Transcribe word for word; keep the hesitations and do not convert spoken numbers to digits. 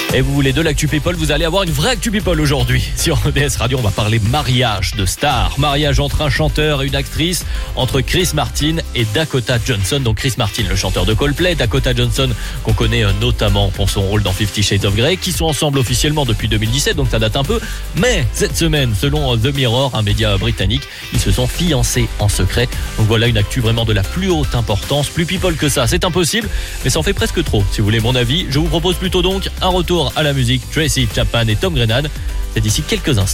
Et vous voulez de l'actu people, vous allez avoir une vraie actu people aujourd'hui. Sur E B S Radio, on va parler mariage de stars. Mariage entre un chanteur et une actrice, entre Chris Martin et Dakota Johnson. Donc Chris Martin, le chanteur de Coldplay, Dakota Johnson, qu'on connaît notamment pour son rôle dans Fifty Shades of Grey, qui sont ensemble officiellement depuis deux mille dix-sept, donc ça date un peu. Mais cette semaine, selon The Mirror, un média britannique, ils se sont fiancés en secret. Donc voilà une actu vraiment de la plus haute importance. Plus people que ça, c'est impossible, mais ça en fait presque trop. Si vous voulez mon avis, je vous propose plutôt donc un retour à la musique, Tracy Chapman et Tom Grennan. C'est d'ici quelques instants.